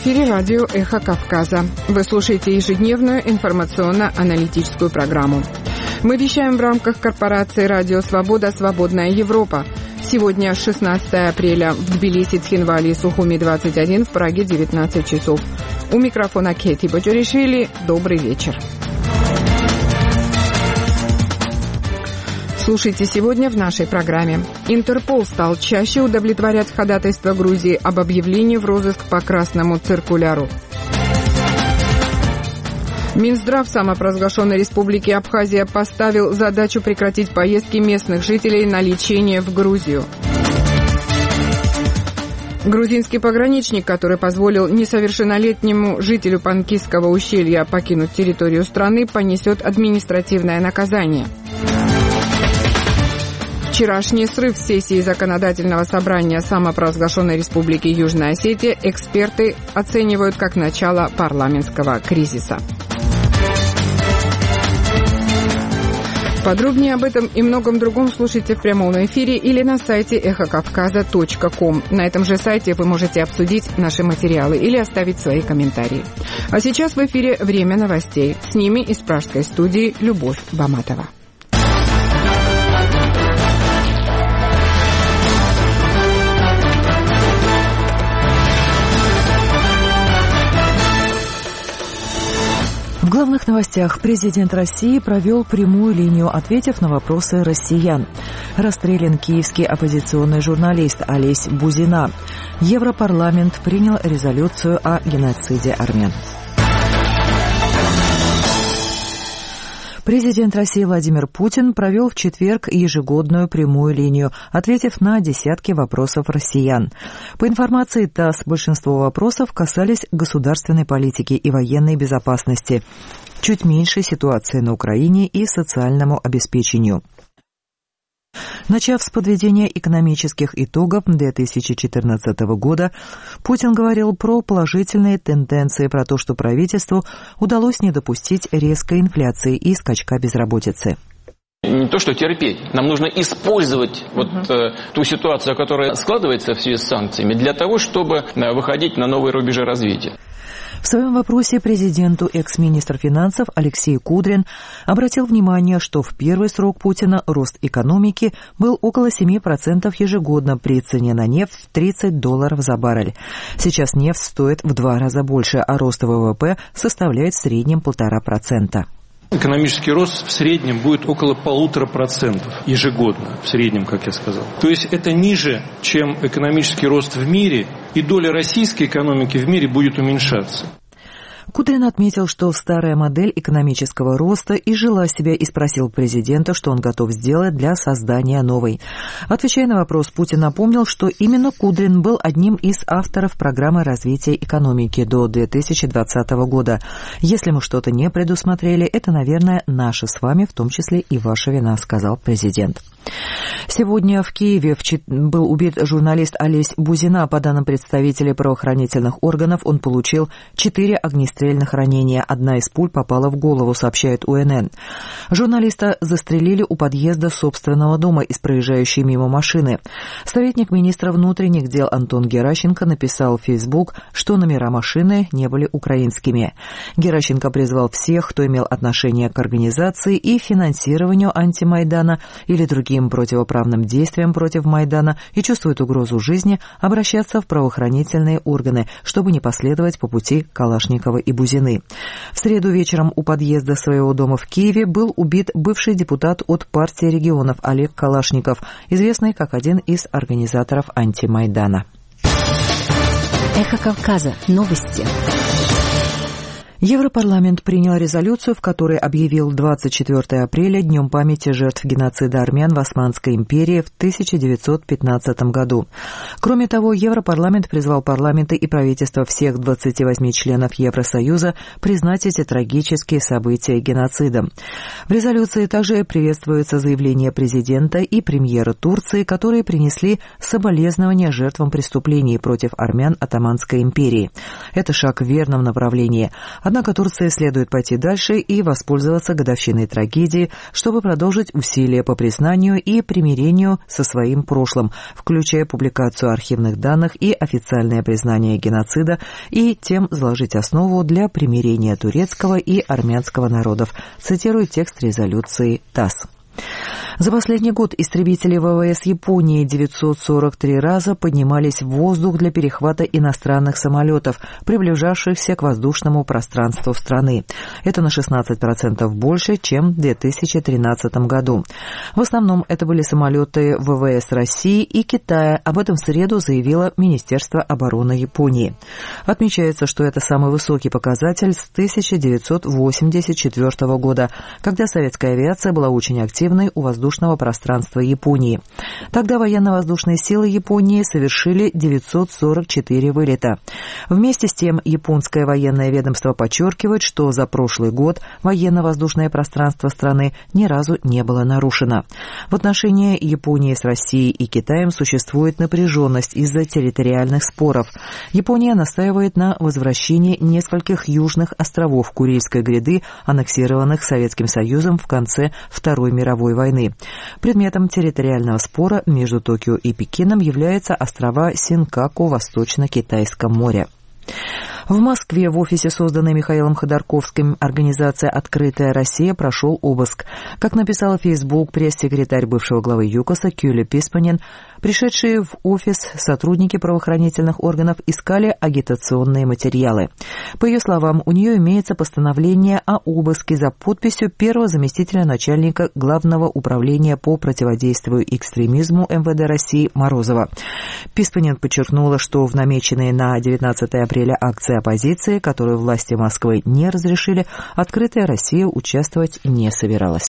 эфире радио «Эхо Кавказа». Вы слушаете ежедневную информационно-аналитическую программу. Мы вещаем в рамках корпорации «Радио Свобода. Свободная Европа». Сегодня 16 апреля в Тбилиси, Цхинвале и Сухуми 21, в Праге 19 часов. У микрофона Кети Бочуришвили. Добрый вечер. Слушайте сегодня в нашей программе. Интерпол стал чаще удовлетворять ходатайство Грузии об объявлении в розыск по красному циркуляру. Минздрав самопровозглашенной республики Абхазия поставил задачу прекратить поездки местных жителей на лечение в Грузию. Грузинский пограничник, который позволил несовершеннолетнему жителю Панкисского ущелья покинуть территорию страны, понесет административное наказание. Вчерашний срыв сессии Законодательного собрания самопровозглашенной республики Южная Осетия эксперты оценивают как начало парламентского кризиса. Подробнее об этом и многом другом слушайте в прямом эфире или на сайте эхокавказа.ком. На этом же сайте вы можете обсудить наши материалы или оставить свои комментарии. А сейчас в эфире «Время новостей». С ними из пражской студии Любовь Баматова. В главных новостях президент России провел прямую линию, ответив на вопросы россиян. Расстрелян киевский оппозиционный журналист Олесь Бузина. Европарламент принял резолюцию о геноциде армян. Президент России Владимир Путин провел в четверг ежегодную прямую линию, ответив на десятки вопросов россиян. По информации ТАСС, большинство вопросов касались государственной политики и военной безопасности, чуть меньше ситуации на Украине и социальному обеспечению. Начав с подведения экономических итогов 2014 года, Путин говорил про положительные тенденции, про то, что правительству удалось не допустить резкой инфляции и скачка безработицы. Не то, что терпеть. Нам нужно использовать ту ситуацию, которая складывается в связи с санкциями, для того, чтобы выходить на новые рубежи развития. В своем вопросе президенту экс-министр финансов Алексей Кудрин обратил внимание, что в первый срок Путина рост экономики был около 7% ежегодно при цене на нефть в $30 за баррель. Сейчас нефть стоит в 2 раза больше, а рост ВВП составляет в среднем 1,5%. Экономический рост в среднем будет около 1,5% ежегодно, в среднем, как я сказал. То есть это ниже, чем экономический рост в мире, и доля российской экономики в мире будет уменьшаться. Кудрин отметил, что старая модель экономического роста изжила себя и спросил президента, что он готов сделать для создания новой. Отвечая на вопрос, Путин напомнил, что именно Кудрин был одним из авторов программы развития экономики до 2020 года. Если мы что-то не предусмотрели, это, наверное, наша с вами, в том числе и ваша вина, сказал президент. Сегодня в Киеве был убит журналист Олесь Бузина. По данным представителей правоохранительных органов, он получил 4 огнестрельных ранения. Одна из пуль попала в голову, сообщает УНН. Журналиста застрелили у подъезда собственного дома из проезжающей мимо машины. Советник министра внутренних дел Антон Геращенко написал в Facebook, что номера машины не были украинскими. Геращенко призвал всех, кто имел отношение к организации и финансированию антимайдана или другим противоправным действиям против Майдана и чувствует угрозу жизни, обращаться в правоохранительные органы, чтобы не последовать по пути Калашникова и Бузины. В среду вечером у подъезда своего дома в Киеве был убит бывший депутат от партии регионов Олег Калашников, известный как один из организаторов антимайдана. Эхо Кавказа. Новости. Европарламент принял резолюцию, в которой объявил 24 апреля Днем памяти жертв геноцида армян в Османской империи в 1915 году. Кроме того, Европарламент призвал парламенты и правительства всех 28 членов Евросоюза признать эти трагические события геноцидом. В резолюции также приветствуется заявление президента и премьера Турции, которые принесли соболезнования жертвам преступлений против армян Отtomанской империи. Это шаг в верном направлении. Однако Турции следует пойти дальше и воспользоваться годовщиной трагедии, чтобы продолжить усилия по признанию и примирению со своим прошлым, включая публикацию архивных данных и официальное признание геноцида, и тем заложить основу для примирения турецкого и армянского народов, цитирует текст резолюции ТАСС. За последний год истребители ВВС Японии 943 раза поднимались в воздух для перехвата иностранных самолетов, приближавшихся к воздушному пространству страны. Это на 16% больше, чем в 2013 году. В основном это были самолеты ВВС России и Китая. Об этом в среду заявило Министерство обороны Японии. Отмечается, что это самый высокий показатель с 1984 года, когда советская авиация была очень активной у воздушного пространства Японии. Тогда военно-воздушные силы Японии совершили 944 вылета. Вместе с тем, японское военное ведомство подчеркивает, что за прошлый год военно-воздушное пространство страны ни разу не было нарушено. В отношении Японии с Россией и Китаем существует напряженность из-за территориальных споров. Япония настаивает на возвращении нескольких южных островов Курильской гряды, аннексированных Советским Союзом в конце Второй мировой войны. Предметом территориального спора между Токио и Пекином являются острова Синкаку в Восточно-Китайском море. В Москве в офисе, созданной Михаилом Ходорковским, организация «Открытая Россия» прошел обыск. Как написала в Facebook пресс-секретарь бывшего главы ЮКОСа Кюля Писпанин, пришедшие в офис сотрудники правоохранительных органов искали агитационные материалы. По ее словам, у нее имеется постановление о обыске за подписью первого заместителя начальника Главного управления по противодействию экстремизму МВД России Морозова. Писпанин подчеркнула, что в намеченной на 19 апреля акции оппозиции, которую власти Москвы не разрешили, «Открытая Россия» участвовать не собиралась.